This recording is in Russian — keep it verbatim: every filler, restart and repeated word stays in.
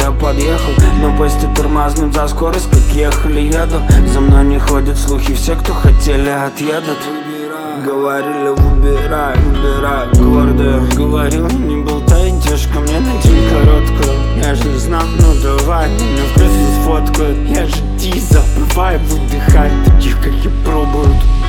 я подъехал, но поезд тормознут за скорость, как ехали, еду. За мной не ходят слухи, все, кто хотели, отъедут. Говорили, выбирай, выбирай гордо. Говорил, не болтай, девушка, мне надень короткую. Я же знал, ну давай, меня в крысу сфоткают. Я же ти забывай выдыхать, таких, как я пробуют.